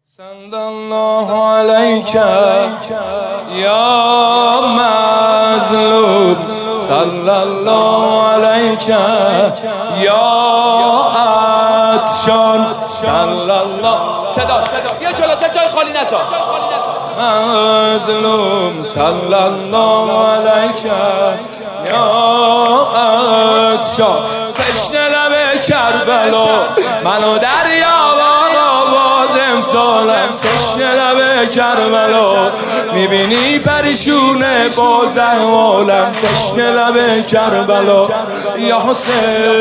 صلی الله علیک یا مظلوم، صلی الله علیک یا عطشان، صلی الله. صدا بیا جلوتر، جای خالی نذار. مظلوم، صلی الله علیک یا عطشان. تشنه لب کربلا منو دریا امسالم، تشنه لب کربلا میبینی پریشونه باز احوالم، تشنه لب کربلا یا حسین،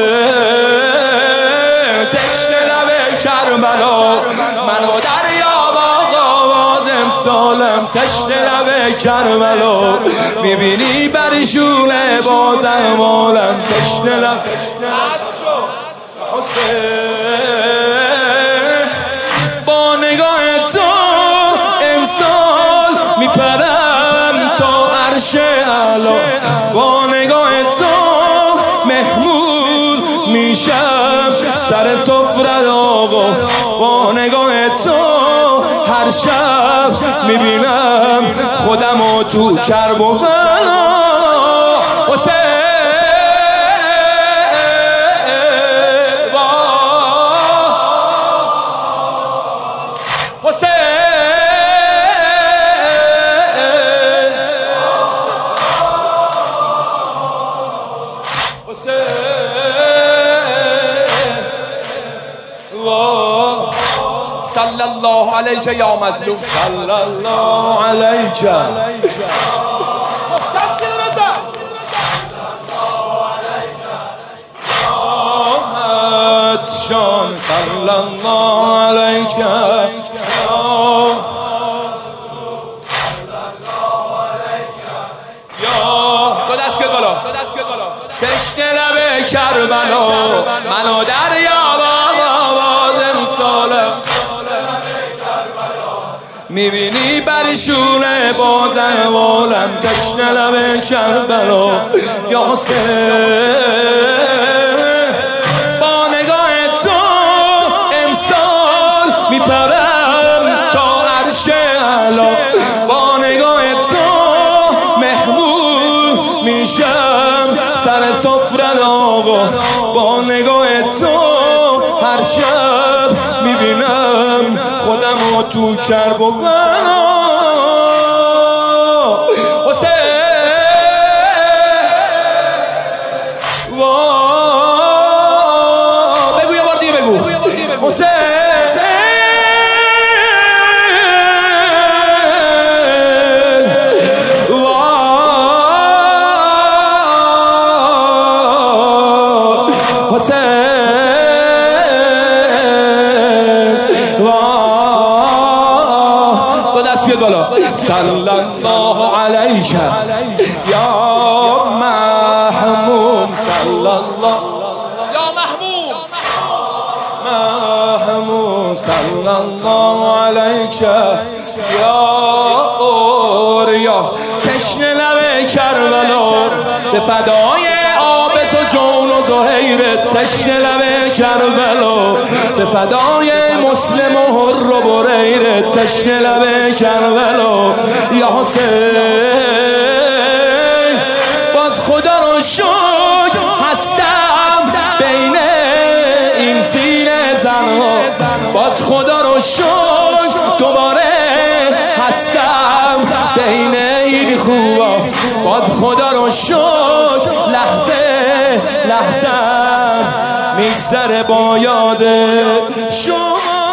تشنه لب کربلا منو دریا باز امسالم، تشنه لب کربلا میبینی پریشونه باز احوالم، تشنه لب حسین. امسال میپرم تا عرش اعلا، با نگاه تو محمود میشم سر سفره آقا، با نگاه تو هر شب میبینم خودمو تو کرب و بلا. حسین صلی الله علیک یا مظلوم، صلی الله علیک عطشان، صلی الله علیک دو دست بیاد بالا. تشنه لب کربلا منو دریا باز امسالم، میبینی پریشونه باز احوالم، تشنه لب کربلا یا حسین. با نگاه تو امسال میپرم تا عرش اعلا، با نگاه تو محمود میشم سر سفره آقا، با نگاه تو هر شب میبینم خودمو تو کرب و بلا. حسین بگو، یه بار دیگه بگو. حسین صلی الله علیک یا محمود، صلی الله یا محمود، صلی الله علیک یا اوریا. تشنه لب کربلا به فدای آبس و جون و زهیرت، تشنه لب کربلا به فدای مسلم و حر و بریرت، تشنه لب کربلا یا حسین. باز خدا رو شکر هستم بین این سینه زنها، باز خدا رو شکر دوباره هستم بین این خوبا، باز خدا رو شکر لحظه میگذره با یاد شما.